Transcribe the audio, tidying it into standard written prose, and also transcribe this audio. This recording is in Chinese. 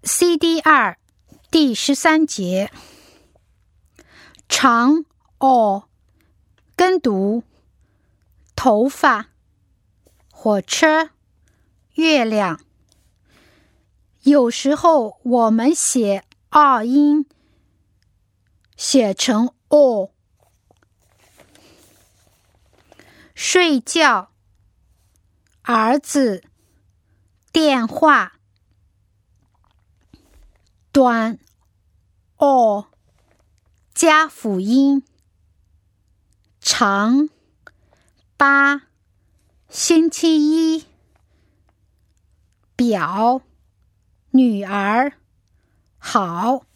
CD2 第13节，长跟读，头发，火车，月亮。有时候我们写音写成睡觉，儿子，电话。短加辅音，长8，星期一，表，女儿，好。